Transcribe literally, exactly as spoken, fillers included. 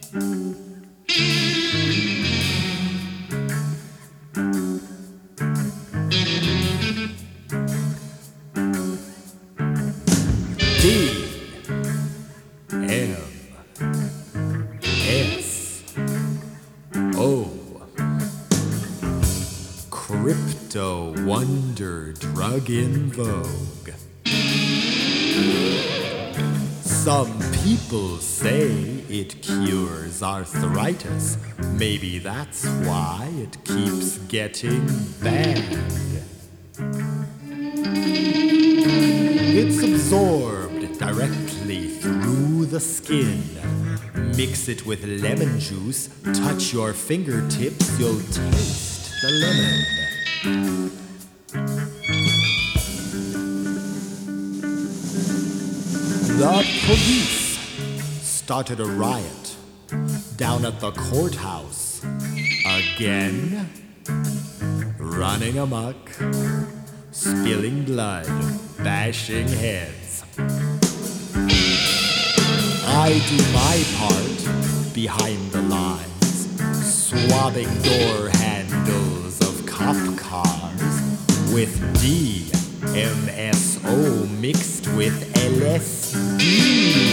D M S O Crypto wonder drug in vogue. Some people say it cures arthritis. Maybe that's why it keeps getting banned. It's absorbed directly through the skin. Mix it with lemon juice, touch your fingertips, you'll taste the lemon. The police started a riot down at the courthouse again, running amok, spilling blood, bashing heads. I do my part behind the lines, swabbing door handles of cop cars with D M S O mixed with L S D.